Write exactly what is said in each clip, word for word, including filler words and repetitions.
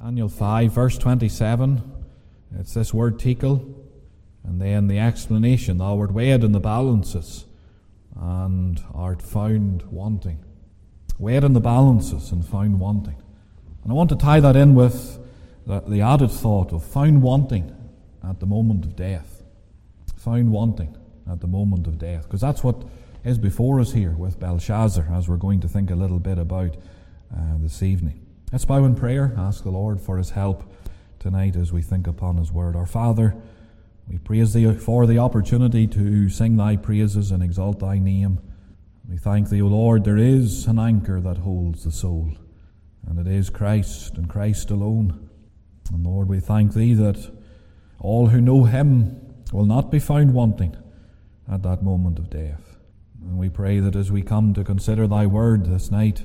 Daniel five, verse twenty-seven, it's this word tekel, and then the explanation, thou art weighed in the balances, and art found wanting. Weighed in the balances and found wanting. And I want to tie that in with the, the added thought of found wanting at the moment of death. Found wanting at the moment of death. Because that's what is before us here with Belshazzar, as we're going to think a little bit about uh, this evening. Let's bow in prayer, ask the Lord for His help tonight as we think upon His Word. Our Father, we praise Thee for the opportunity to sing Thy praises and exalt Thy name. We thank Thee, O Lord, there is an anchor that holds the soul, and it is Christ and Christ alone. And Lord, we thank Thee that all who know Him will not be found wanting at that moment of death. And we pray that as we come to consider Thy Word this night,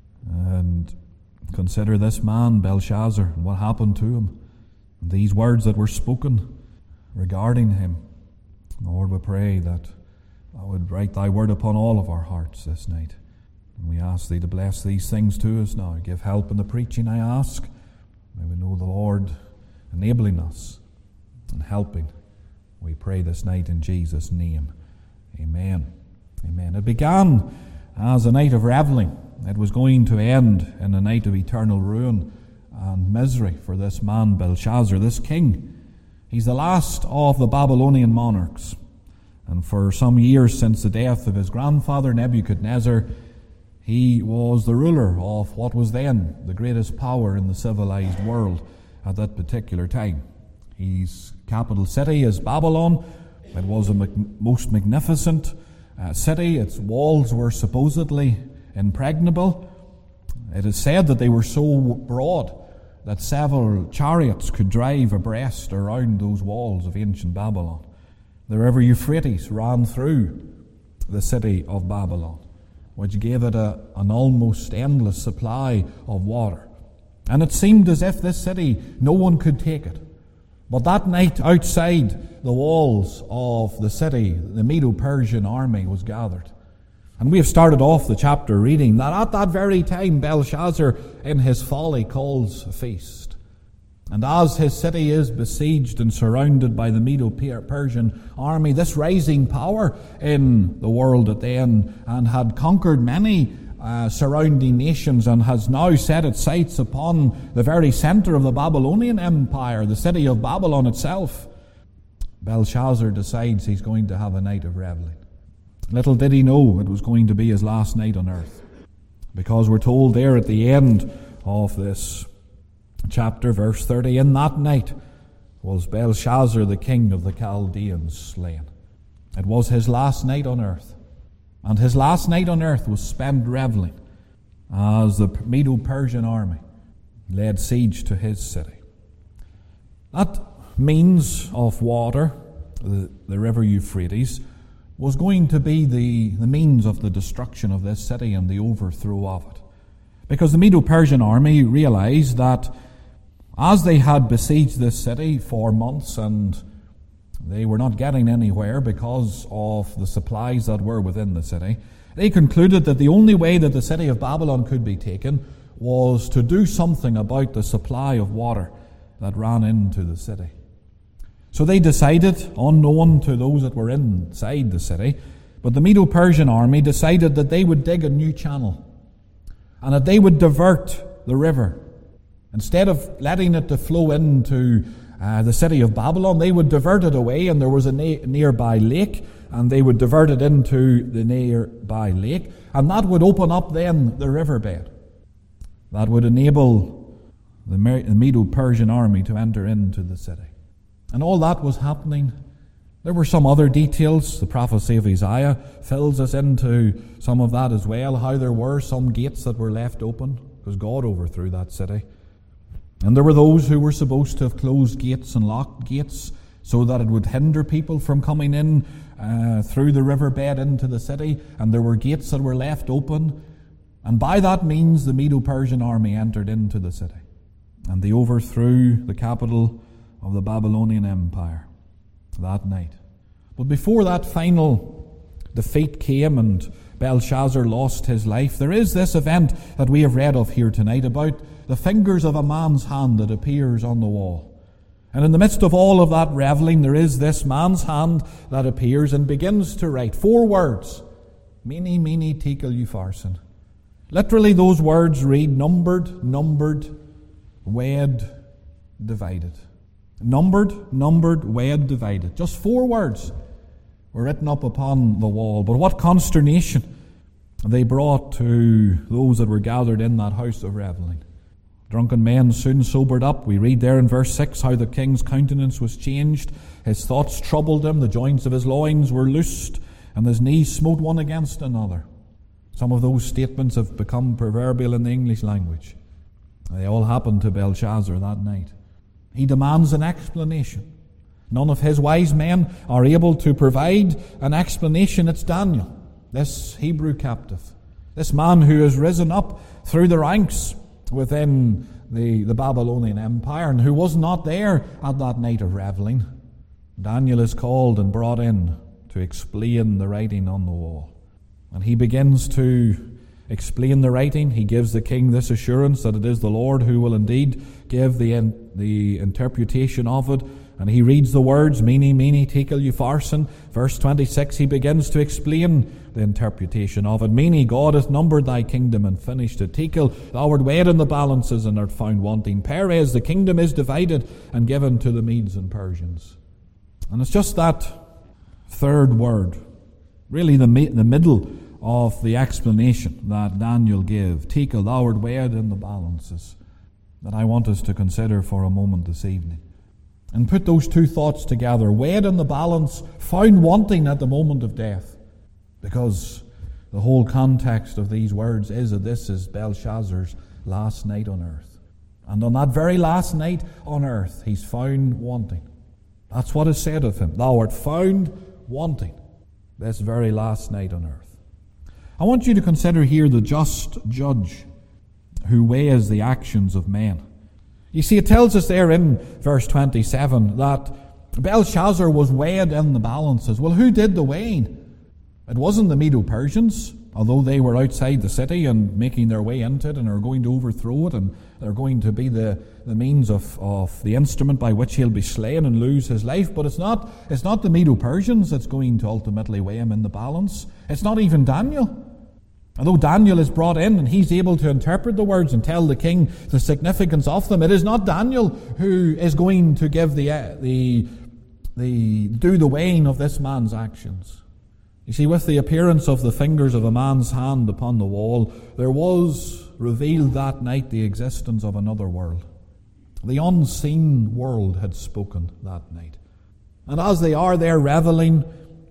and consider this man, Belshazzar, and what happened to him, and these words that were spoken regarding him, Lord, we pray that Thou would write Thy Word upon all of our hearts this night. And we ask Thee to bless these things to us now. Give help in the preaching, I ask. May we know the Lord enabling us and helping. We pray this night in Jesus' name. Amen. Amen. It began as a night of reveling. It was going to end in a night of eternal ruin and misery for this man, Belshazzar, this king. He's the last of the Babylonian monarchs. And for some years since the death of his grandfather, Nebuchadnezzar, he was the ruler of what was then the greatest power in the civilized world at that particular time. His capital city is Babylon. It was a mag- most magnificent uh, city. Its walls were supposedly impregnable. It is said that they were so broad that several chariots could drive abreast around those walls of ancient Babylon. The river Euphrates ran through the city of Babylon, which gave it a, an almost endless supply of water. And it seemed as if this city, no one could take it. But that night, outside the walls of the city, the Medo-Persian army was gathered. And we have started off the chapter reading that at that very time, Belshazzar, in his folly, calls a feast. And as his city is besieged and surrounded by the Medo-Persian army, this rising power in the world at then, and had conquered many uh, surrounding nations, and has now set its sights upon the very center of the Babylonian Empire, the city of Babylon itself, Belshazzar decides he's going to have a night of reveling. Little did he know it was going to be his last night on earth, because we're told there at the end of this chapter, verse thirty, in that night was Belshazzar, the king of the Chaldeans, slain. It was his last night on earth. And his last night on earth was spent reveling as the Medo-Persian army laid siege to his city. That means of water, the, the river Euphrates, was going to be the, the means of the destruction of this city and the overthrow of it. Because the Medo-Persian army realized that as they had besieged this city for months and they were not getting anywhere because of the supplies that were within the city, they concluded that the only way that the city of Babylon could be taken was to do something about the supply of water that ran into the city. So they decided, unknown to those that were inside the city, but the Medo-Persian army decided that they would dig a new channel and that they would divert the river. Instead of letting it to flow into uh, the city of Babylon, they would divert it away, and there was a na- nearby lake, and they would divert it into the nearby lake, and that would open up then the riverbed. That would enable the Medo-Persian army to enter into the city. And all that was happening. There were some other details. The prophecy of Isaiah fills us into some of that as well, how there were some gates that were left open because God overthrew that city. And there were those who were supposed to have closed gates and locked gates so that it would hinder people from coming in uh, through the riverbed into the city. And there were gates that were left open. And by that means, the Medo-Persian army entered into the city. And they overthrew the capital of the Babylonian Empire that night. But before that final defeat came and Belshazzar lost his life, there is this event that we have read of here tonight about the fingers of a man's hand that appears on the wall. And in the midst of all of that reveling, there is this man's hand that appears and begins to write four words. Mene, mene, tekel, upharsin. Literally those words read numbered, numbered, weighed, divided. Numbered, numbered, weighed, divided. Just four words were written up upon the wall. But what consternation they brought to those that were gathered in that house of reveling. Drunken men soon sobered up. We read there in verse six how the king's countenance was changed. His thoughts troubled him. The joints of his loins were loosed, and his knees smote one against another. Some of those statements have become proverbial in the English language. They all happened to Belshazzar that night. He demands an explanation. None of his wise men are able to provide an explanation. It's Daniel, this Hebrew captive, this man who has risen up through the ranks within the, the Babylonian Empire and who was not there at that night of reveling. Daniel is called and brought in to explain the writing on the wall. And he begins to explain the writing. He gives the king this assurance that it is the Lord who will indeed give the, the interpretation of it. And he reads the words, Mene, mene, tekel, upharsin. Verse twenty-six, he begins to explain the interpretation of it. Mene, God hath numbered thy kingdom and finished it. Tekel, thou art weighed in the balances and art found wanting. Peres, the kingdom is divided and given to the Medes and Persians. And it's just that third word, really the, the middle of the explanation that Daniel gave. Tekel, thou art weighed in the balances, that I want us to consider for a moment this evening. And put those two thoughts together. Weighed in the balance, found wanting at the moment of death. Because the whole context of these words is that this is Belshazzar's last night on earth. And on that very last night on earth, he's found wanting. That's what is said of him. Thou art found wanting this very last night on earth. I want you to consider here the just judge who weighs the actions of men. You see, it tells us there in verse twenty-seven that Belshazzar was weighed in the balances. Well, who did the weighing? It wasn't the Medo-Persians, although they were outside the city and making their way into it and are going to overthrow it, and they're going to be the, the means of, of the instrument by which he'll be slain and lose his life. But it's not, it's not the Medo-Persians that's going to ultimately weigh him in the balance. It's not even Daniel. Although Daniel is brought in and he's able to interpret the words and tell the king the significance of them, it is not Daniel who is going to give the the the do the weighing of this man's actions. You see, with the appearance of the fingers of a man's hand upon the wall, there was revealed that night the existence of another world. The unseen world had spoken that night. And as they are there reveling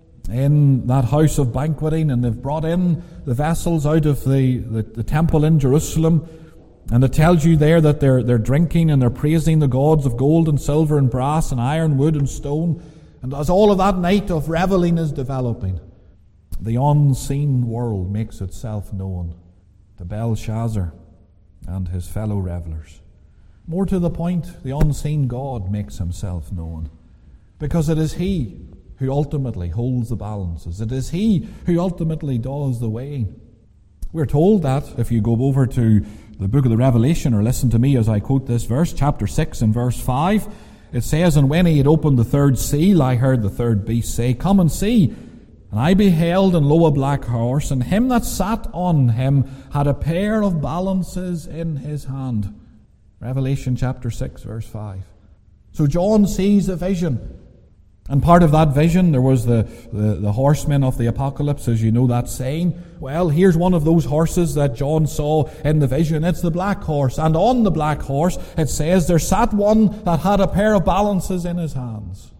in that house of banqueting, and they've brought in the vessels out of the, the, the temple in Jerusalem, and it tells you there that they're, they're drinking and they're praising the gods of gold and silver and brass and iron, wood and stone. And as all of that night of reveling is developing, the unseen world makes itself known to Belshazzar and his fellow revelers. More to the point, the unseen God makes himself known, because it is he who ultimately holds the balances. It is he who ultimately does the weighing. We're told that, if you go over to the book of the Revelation, or listen to me as I quote this verse, chapter six and verse five, it says, And when he had opened the third seal, I heard the third beast say, Come and see. And I beheld, and lo, a black horse, and him that sat on him had a pair of balances in his hand. Revelation chapter six, verse five. So John sees a vision. And part of that vision, there was the, the, the horsemen of the apocalypse, as you know that saying. Well, here's one of those horses that John saw in the vision. It's the black horse. And on the black horse, it says, there sat one that had a pair of balances in his hands.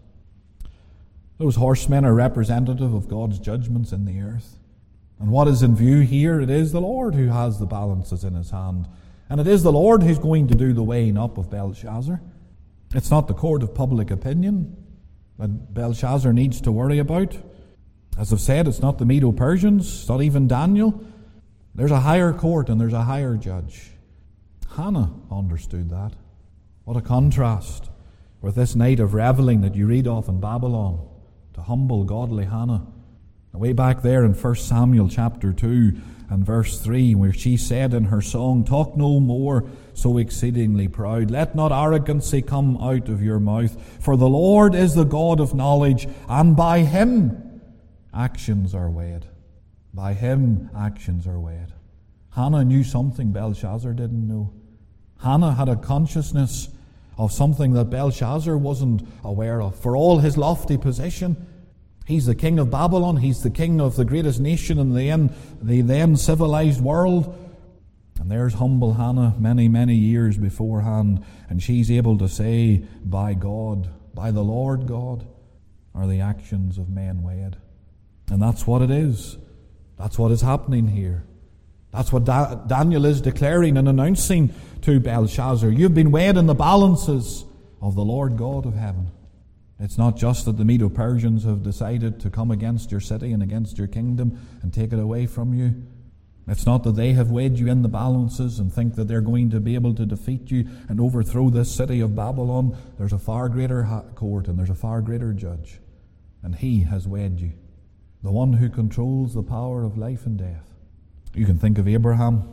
Those horsemen are representative of God's judgments in the earth. And what is in view here? It is the Lord who has the balances in his hand. And it is the Lord who's going to do the weighing up of Belshazzar. It's not the court of public opinion that Belshazzar needs to worry about. As I've said, it's not the Medo-Persians, it's not even Daniel. There's a higher court and there's a higher judge. Hannah understood that. What a contrast with this night of reveling that you read of in Babylon to humble, godly Hannah, Way back there in First Samuel chapter two and verse three, where she said in her song, "Talk no more so exceedingly proud. Let not arrogancy come out of your mouth. For the Lord is the God of knowledge, and by him actions are weighed." By him actions are weighed. Hannah knew something Belshazzar didn't know. Hannah had a consciousness of something that Belshazzar wasn't aware of. For all his lofty position, he's the king of Babylon, he's the king of the greatest nation in the then, the then civilized world. And there's humble Hannah many, many years beforehand, and she's able to say, by God, by the Lord God, are the actions of men weighed. And that's what it is. That's what is happening here. That's what da- Daniel is declaring and announcing to Belshazzar. You've been weighed in the balances of the Lord God of heaven. It's not just that the Medo-Persians have decided to come against your city and against your kingdom and take it away from you. It's not that they have weighed you in the balances and think that they're going to be able to defeat you and overthrow this city of Babylon. There's a far greater court and there's a far greater judge. And he has weighed you. The one who controls the power of life and death. You can think of Abraham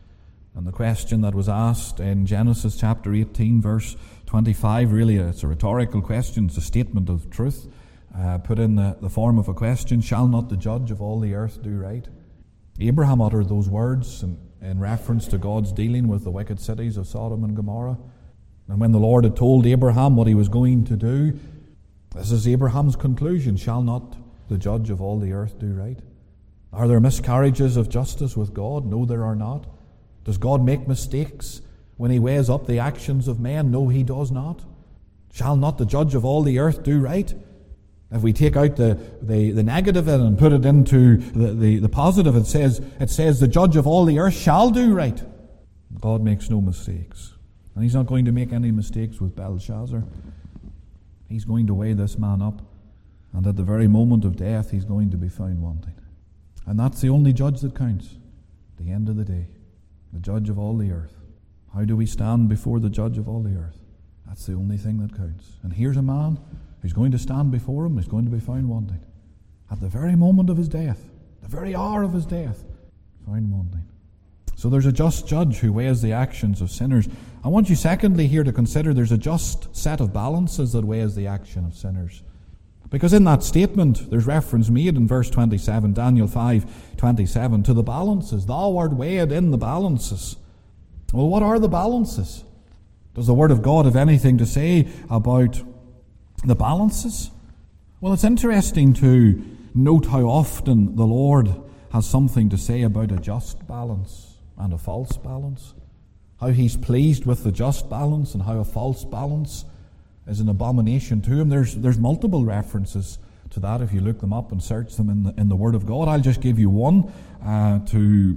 and the question that was asked in Genesis chapter eighteen, verse twenty-five. Really, it's a rhetorical question. It's a statement of truth uh, put in the, the form of a question. Shall not the judge of all the earth do right? Abraham uttered those words in, in reference to God's dealing with the wicked cities of Sodom and Gomorrah. And when the Lord had told Abraham what he was going to do, this is Abraham's conclusion. Shall not the judge of all the earth do right? Are there miscarriages of justice with God? No, there are not. Does God make mistakes when he weighs up the actions of men? No, he does not. Shall not the judge of all the earth do right? If we take out the, the, the negative and put it into the, the, the positive, it says, it says the judge of all the earth shall do right. God makes no mistakes. And he's not going to make any mistakes with Belshazzar. He's going to weigh this man up. And at the very moment of death, he's going to be found wanting. And that's the only judge that counts. At the end of the day, the judge of all the earth. How do we stand before the judge of all the earth? That's the only thing that counts. And here's a man who's going to stand before him, who's going to be found wanting. At the very moment of his death, the very hour of his death, found wanting. So there's a just judge who weighs the actions of sinners. I want you secondly here to consider there's a just set of balances that weighs the action of sinners. Because in that statement, there's reference made in verse twenty-seven, Daniel five twenty-seven, to the balances. Thou art weighed in the balances. Well, what are the balances? Does the Word of God have anything to say about the balances? Well, it's interesting to note how often the Lord has something to say about a just balance and a false balance. How he's pleased with the just balance and how a false balance is an abomination to him. There's there's multiple references to that if you look them up and search them in the, in the Word of God. I'll just give you one uh, to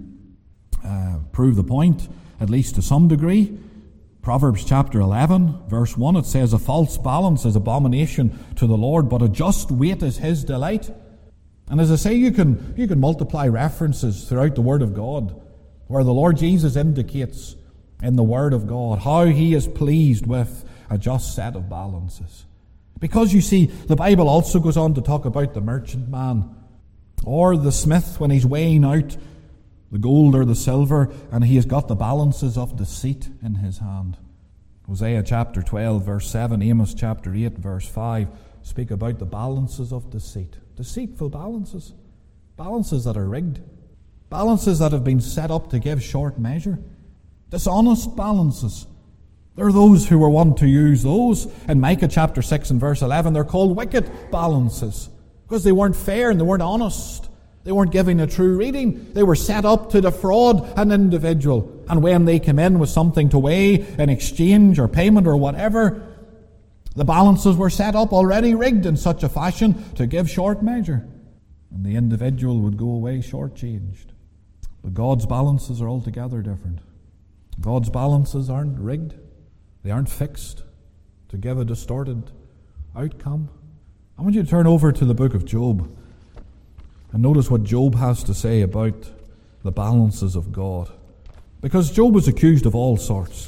uh, prove the point, at least to some degree. Proverbs chapter eleven, verse one, it says, a false balance is abomination to the Lord, but a just weight is his delight. And as I say, you can you can multiply references throughout the Word of God where the Lord Jesus indicates in the Word of God how he is pleased with a just set of balances. Because you see, the Bible also goes on to talk about the merchant man or the smith when he's weighing out the gold or the silver and he has got the balances of deceit in his hand. Hosea chapter twelve verse seven, Amos chapter eight verse five speak about the balances of deceit. Deceitful balances. Balances that are rigged. Balances that have been set up to give short measure. Dishonest balances. There are those who were wont to use those. In Micah chapter six and verse eleven, they're called wicked balances because they weren't fair and they weren't honest. They weren't giving a true reading. They were set up to defraud an individual. And when they came in with something to weigh in exchange or payment or whatever, the balances were set up already rigged in such a fashion to give short measure. And the individual would go away shortchanged. But God's balances are altogether different. God's balances aren't rigged. They aren't fixed to give a distorted outcome. I want you to turn over to the book of Job and notice what Job has to say about the balances of God. Because Job was accused of all sorts.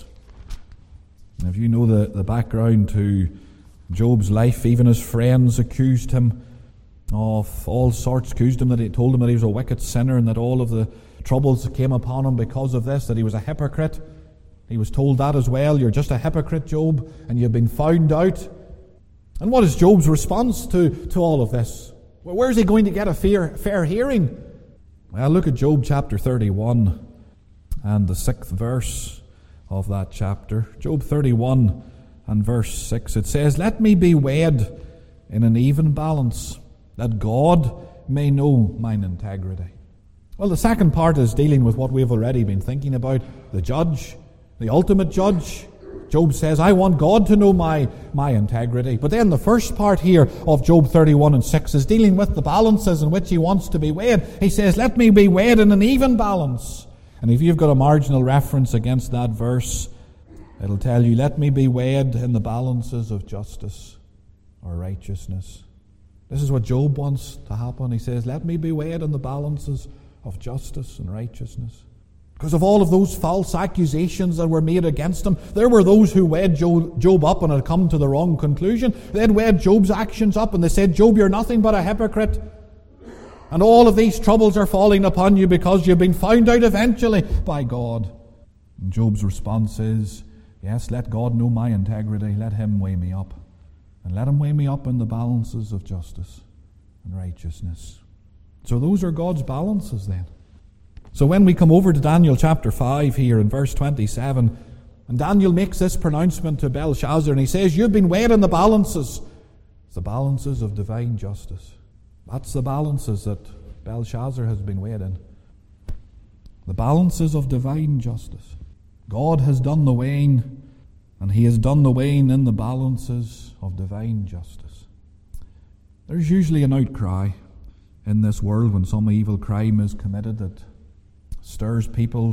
And if you know the, the background to Job's life, even his friends accused him of all sorts, accused him, that he told him that he was a wicked sinner and that all of the troubles that came upon him because of this, that he was a hypocrite. He was told that as well. You're just a hypocrite, Job, and you've been found out. And what is Job's response to, to all of this? Well, where's he going to get a fair, fair hearing? Well, look at Job chapter thirty-one and the sixth verse of that chapter. Job thirty-one and verse six. It says, "Let me be weighed in an even balance, that God may know mine integrity." Well, the second part is dealing with what we've already been thinking about, the judge, the ultimate judge. Job says, I want God to know my, my integrity. But then the first part here of Job thirty-one and six is dealing with the balances in which he wants to be weighed. He says, let me be weighed in an even balance. And if you've got a marginal reference against that verse, it'll tell you, let me be weighed in the balances of justice or righteousness. This is what Job wants to happen. He says, let me be weighed in the balances of justice and righteousness. Because of all of those false accusations that were made against him, there were those who weighed Job up and had come to the wrong conclusion. They had weighed Job's actions up and they said, Job, you're nothing but a hypocrite. And all of these troubles are falling upon you because you've been found out eventually by God. And Job's response is, yes, let God know my integrity. Let him weigh me up. And let him weigh me up in the balances of justice and righteousness. So those are God's balances then. So when we come over to Daniel chapter five here in verse twenty-seven, and Daniel makes this pronouncement to Belshazzar, and he says, you've been weighed in the balances. It's the balances of divine justice. That's the balances that Belshazzar has been weighed in. The balances of divine justice. God has done the weighing, and he has done the weighing in the balances of divine justice. There's usually an outcry in this world when some evil crime is committed that stirs people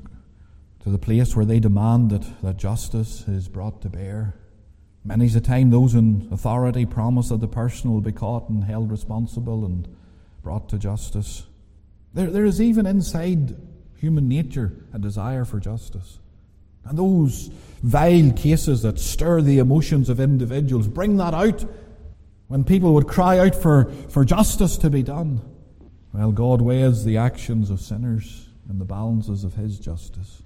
to the place where they demand that, that justice is brought to bear. Many's the time those in authority promise that the person will be caught and held responsible and brought to justice. There, there is even inside human nature a desire for justice. And those vile cases that stir the emotions of individuals bring that out when people would cry out for, for justice to be done. Well, God weighs the actions of sinners in the balances of his justice.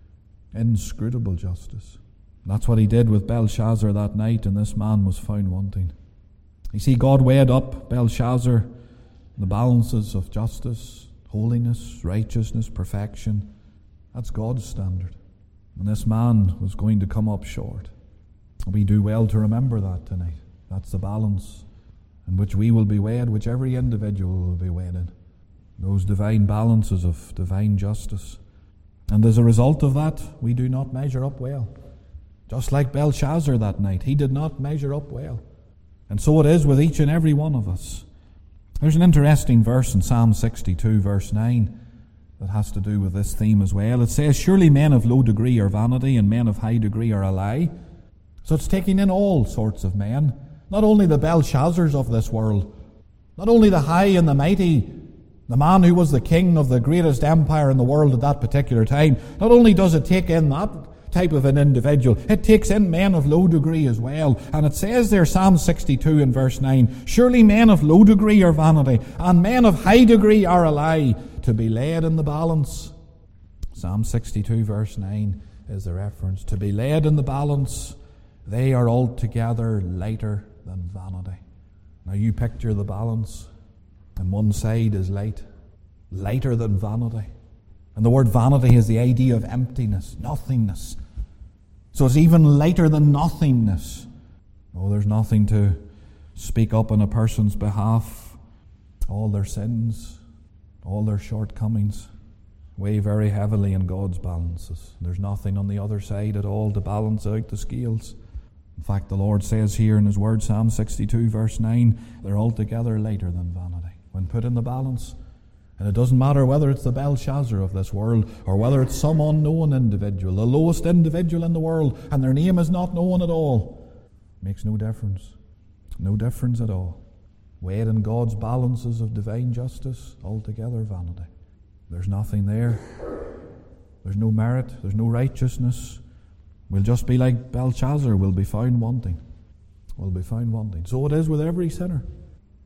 Inscrutable justice. And that's what he did with Belshazzar that night, and this man was found wanting. You see, God weighed up Belshazzar in the balances of justice, holiness, righteousness, perfection. That's God's standard. And this man was going to come up short. We do well to remember that tonight. That's the balance in which we will be weighed, which every individual will be weighed in. Those divine balances of divine justice. And as a result of that, we do not measure up well. Just like Belshazzar that night, he did not measure up well. And so it is with each and every one of us. There's an interesting verse in Psalm sixty-two, verse nine, that has to do with this theme as well. It says, surely men of low degree are vanity, and men of high degree are a lie. So it's taking in all sorts of men. Not only the Belshazzars of this world, not only the high and the mighty, the man who was the king of the greatest empire in the world at that particular time. Not only does it take in that type of an individual, it takes in men of low degree as well. And it says there, Psalm sixty-two in verse nine, surely men of low degree are vanity, and men of high degree are a lie, to be laid in the balance. Psalm sixty-two verse nine is the reference. To be laid in the balance, they are altogether lighter than vanity. Now you picture the balance. And one side is light, lighter than vanity. And the word vanity is the idea of emptiness, nothingness. So it's even lighter than nothingness. Oh, there's nothing to speak up on a person's behalf. All their sins, all their shortcomings weigh very heavily in God's balances. There's nothing on the other side at all to balance out the scales. In fact, the Lord says here in his word, Psalm sixty-two verse nine, they're altogether lighter than vanity. When put in the balance, and it doesn't matter whether it's the Belshazzar of this world or whether it's some unknown individual, the lowest individual in the world, and their name is not known at all, makes no difference. No difference at all. Weighed in God's balances of divine justice, altogether vanity. There's nothing there. There's no merit. There's no righteousness. We'll just be like Belshazzar. We'll be found wanting. We'll be found wanting. So it is with every sinner.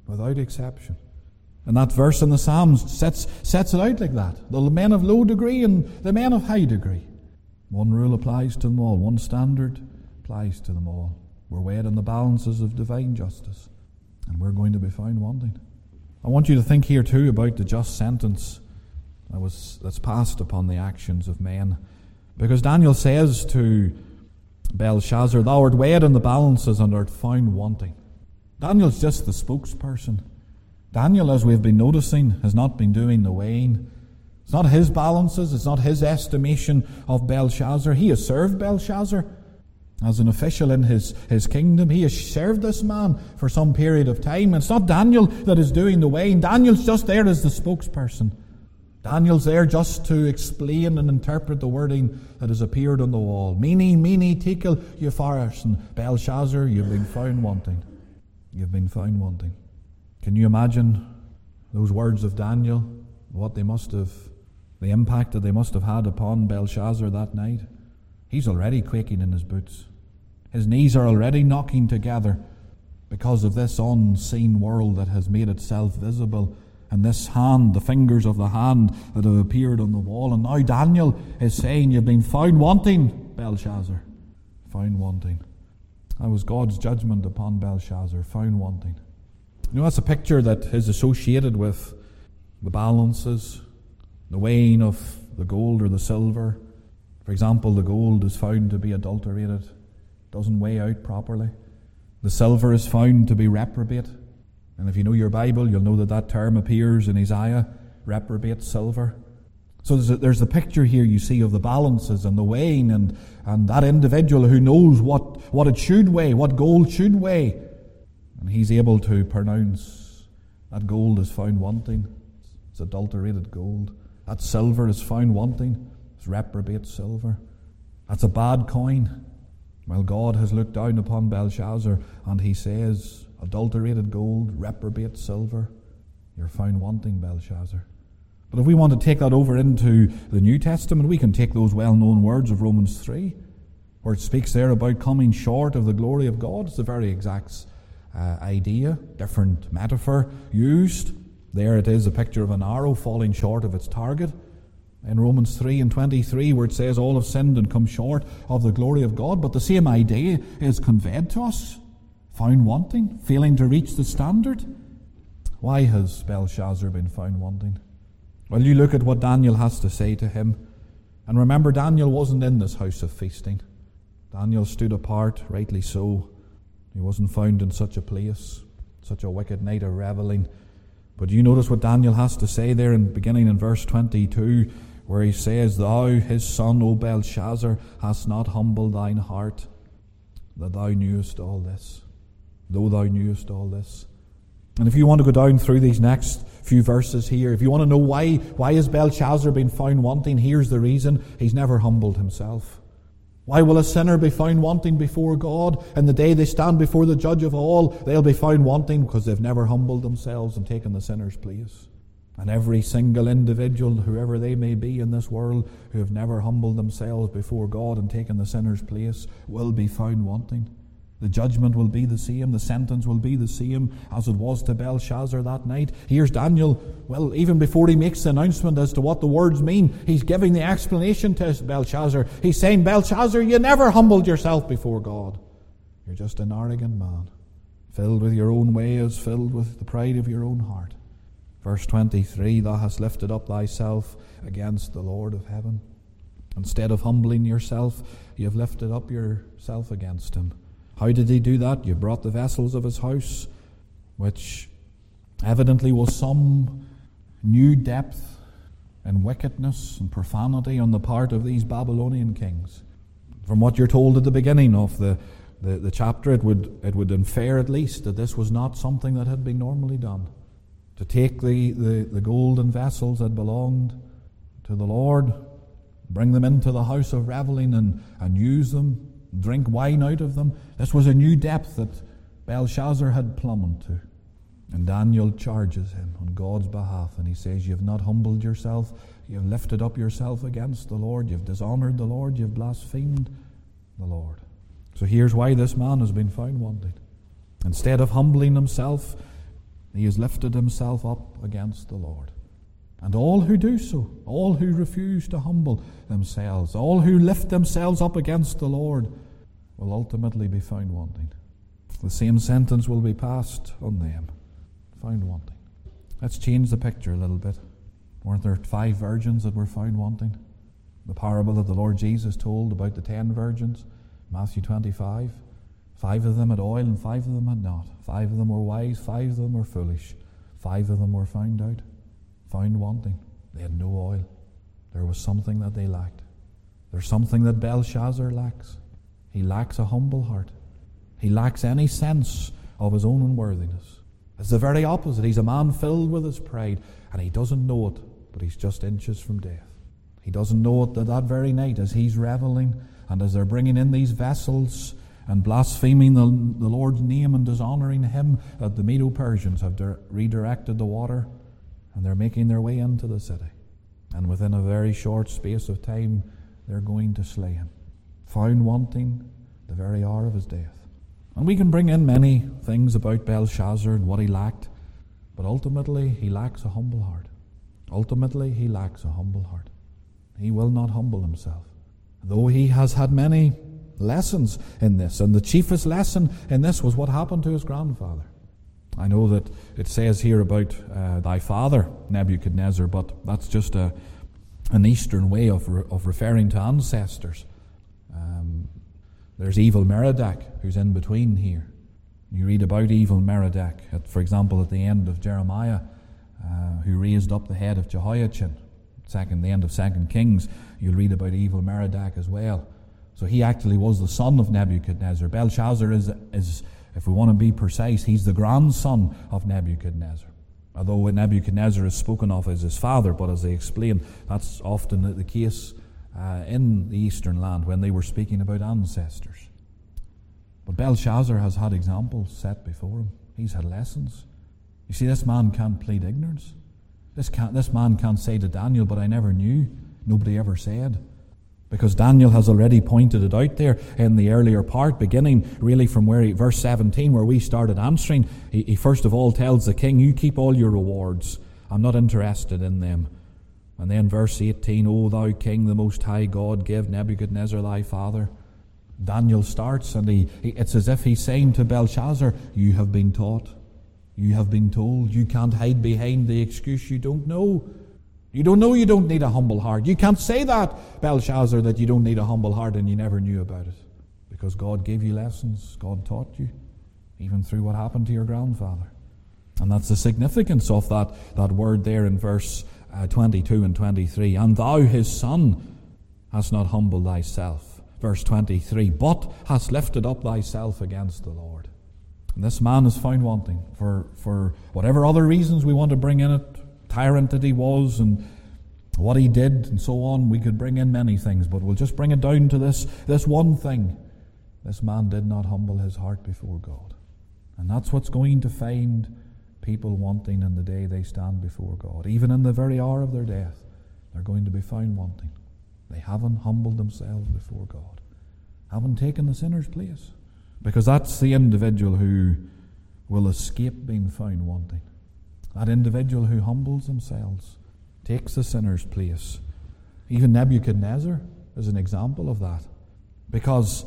without exception. And that verse in the Psalms sets, sets it out like that. The men of low degree and the men of high degree. One rule applies to them all. One standard applies to them all. We're weighed in the balances of divine justice, and we're going to be found wanting. I want you to think here too about the just sentence that was that's passed upon the actions of men. Because Daniel says to Belshazzar, "Thou art weighed in the balances and art found wanting." Daniel's just the spokesperson. Daniel, as we've been noticing, has not been doing the weighing. It's not his balances, it's not his estimation of Belshazzar. He has served Belshazzar as an official in his, his kingdom. He has served this man for some period of time. It's not Daniel that is doing the weighing. Daniel's just there as the spokesperson. Daniel's there just to explain and interpret the wording that has appeared on the wall. Mene, mene, tekel, upharsin. Belshazzar, you've been found wanting. You've been found wanting. Can you imagine those words of Daniel? What they must have, the impact that they must have had upon Belshazzar that night? He's already quaking in his boots. His knees are already knocking together because of this unseen world that has made itself visible, and this hand, the fingers of the hand that have appeared on the wall. And now Daniel is saying, "You've been found wanting, Belshazzar." Found wanting. That was God's judgment upon Belshazzar. Found wanting. You know, that's a picture that is associated with the balances, the weighing of the gold or the silver. For example, the gold is found to be adulterated, doesn't weigh out properly. The silver is found to be reprobate. And if you know your Bible, you'll know that that term appears in Isaiah, reprobate silver. So there's a, there's a picture here you see of the balances and the weighing, and, and that individual who knows what, what it should weigh, what gold should weigh. And he's able to pronounce that gold is found wanting. It's adulterated gold. That silver is found wanting. It's reprobate silver. That's a bad coin. Well, God has looked down upon Belshazzar and he says, adulterated gold, reprobate silver, you're found wanting, Belshazzar. But if we want to take that over into the New Testament, we can take those well-known words of Romans three, where it speaks there about coming short of the glory of God. It's the very exact uh, idea, different metaphor used. There it is, a picture of an arrow falling short of its target. In Romans three and twenty-three, where it says all have sinned and come short of the glory of God. But the same idea is conveyed to us. Found wanting, failing to reach the standard. Why has Belshazzar been found wanting? Well, you look at what Daniel has to say to him. And remember, Daniel wasn't in this house of feasting. Daniel stood apart, rightly so. He wasn't found in such a place, such a wicked night of reveling. But you notice what Daniel has to say there, in beginning in verse twenty-two, where he says, "Thou, his son, O Belshazzar, hast not humbled thine heart, that thou knewest all this." Though thou knewest all this. And if you want to go down through these next few verses here, if you want to know why, why has Belshazzar been found wanting, here's the reason. He's never humbled himself. Why will a sinner be found wanting before God? And the day they stand before the judge of all, they'll be found wanting because they've never humbled themselves and taken the sinner's place. And every single individual, whoever they may be in this world, who have never humbled themselves before God and taken the sinner's place, will be found wanting. The judgment will be the same, the sentence will be the same as it was to Belshazzar that night. Here's Daniel, well, even before he makes the announcement as to what the words mean, he's giving the explanation to Belshazzar. He's saying, Belshazzar, you never humbled yourself before God. You're just an arrogant man, filled with your own ways, filled with the pride of your own heart. Verse twenty-three, thou hast lifted up thyself against the Lord of heaven. Instead of humbling yourself, you have lifted up yourself against him. How did he do that? You brought the vessels of his house, which evidently was some new depth and wickedness and profanity on the part of these Babylonian kings. From what you're told at the beginning of the, the, the chapter, it would, it would infer at least that this was not something that had been normally done. To take the, the, the golden vessels that belonged to the Lord, bring them into the house of reveling and, and use them, drink wine out of them. This was a new depth that Belshazzar had plumbed to. And Daniel charges him on God's behalf, and he says, you've not humbled yourself, you've lifted up yourself against the Lord, you've dishonored the Lord, you've blasphemed the Lord. So here's why this man has been found wanting. Instead of humbling himself, He has lifted himself up against the Lord. And all who do so, all who refuse to humble themselves, all who lift themselves up against the Lord, will ultimately be found wanting. The same sentence will be passed on them. Found wanting. Let's change the picture a little bit. Weren't there five virgins that were found wanting? The parable that the Lord Jesus told about the ten virgins, Matthew twenty-five. Five of them had oil and five of them had not. Five of them were wise, five of them were foolish. Five of them were found out, found wanting. They had no oil. There was something that they lacked. There's something that Belshazzar lacks. He lacks a humble heart. He lacks any sense of his own unworthiness. It's the very opposite. He's a man filled with his pride, and he doesn't know it, but he's just inches from death. He doesn't know it that that very night, as he's reveling, and as they're bringing in these vessels and blaspheming the, the Lord's name and dishonouring him, that the Medo-Persians have di- redirected the water, and they're making their way into the city. And within a very short space of time, they're going to slay him. Found wanting the very hour of his death. And we can bring in many things about Belshazzar and what he lacked, but ultimately he lacks a humble heart. Ultimately he lacks a humble heart. He will not humble himself. Though he has had many lessons in this, and the chiefest lesson in this was what happened to his grandfather. I know that it says here about uh, thy father, Nebuchadnezzar, but that's just a, an Eastern way of, re- of referring to ancestors. Um, there's evil Merodach, who's in between here. You read about evil Merodach, at, for example, at the end of Jeremiah, uh, who raised up the head of Jehoiachin. Second, the end of Second Kings, you'll read about evil Merodach as well. So he actually was the son of Nebuchadnezzar. Belshazzar is, is, if we want to be precise, he's the grandson of Nebuchadnezzar. Although Nebuchadnezzar is spoken of as his father, but as they explain, that's often the case uh, in the Eastern land when they were speaking about ancestors. But Belshazzar has had examples set before him. He's had lessons. You see, this man can't plead ignorance. This, can't, this man can't say to Daniel, but I never knew. Nobody ever said. Because Daniel has already pointed it out there in the earlier part, beginning really from where he, verse seventeen, where we started answering. He, he first of all tells the king, you keep all your rewards. I'm not interested in them. And then verse eighteen, O thou king, the most high God, give Nebuchadnezzar thy father. Daniel starts, and he, he, it's as if he's saying to Belshazzar, you have been taught. You have been told. You can't hide behind the excuse you don't know. You don't know you don't need a humble heart. You can't say that, Belshazzar, that you don't need a humble heart and you never knew about it. Because God gave you lessons. God taught you, even through what happened to your grandfather. And that's the significance of that, that word there in verse uh, twenty-two and twenty-three. And thou, his son, hast not humbled thyself. Verse twenty-three, but hast lifted up thyself against the Lord. And this man is found wanting for, for whatever other reasons we want to bring in it. Tyrant that he was and what he did and so on. We could bring in many things, but we'll just bring it down to this, this one thing. This man did not humble his heart before God. And that's what's going to find people wanting in the day they stand before God. Even in the very hour of their death, they're going to be found wanting. They haven't humbled themselves before God. Haven't taken the sinner's place. Because that's the individual who will escape being found wanting. That individual who humbles themselves, takes the sinner's place. Even Nebuchadnezzar is an example of that. Because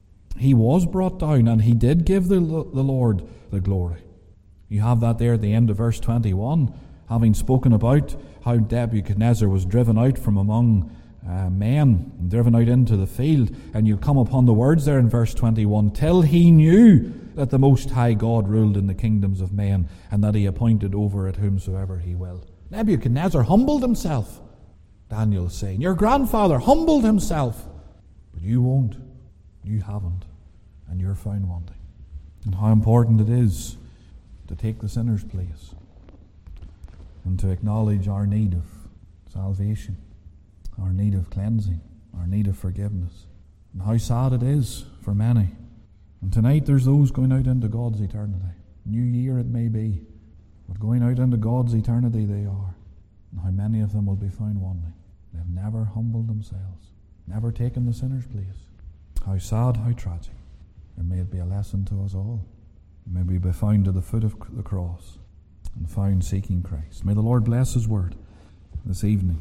he was brought down and he did give the, the Lord the glory. You have that there at the end of verse twenty-one, having spoken about how Nebuchadnezzar was driven out from among uh, men, driven out into the field. And you come upon the words there in verse twenty-one, till he knew that the Most High God ruled in the kingdoms of men, and that he appointed over it whomsoever he will. Nebuchadnezzar humbled himself. Daniel is saying, your grandfather humbled himself, but you won't. You haven't. And you're found wanting. And how important it is to take the sinner's place and to acknowledge our need of salvation, our need of cleansing, our need of forgiveness. And how sad it is for many. And tonight there's those going out into God's eternity. New year it may be, but going out into God's eternity they are. And how many of them will be found wanting. They've never humbled themselves, never taken the sinner's place. How sad, how tragic. And may it be a lesson to us all. May we be found to the foot of the cross, and found seeking Christ. May the Lord bless His word this evening.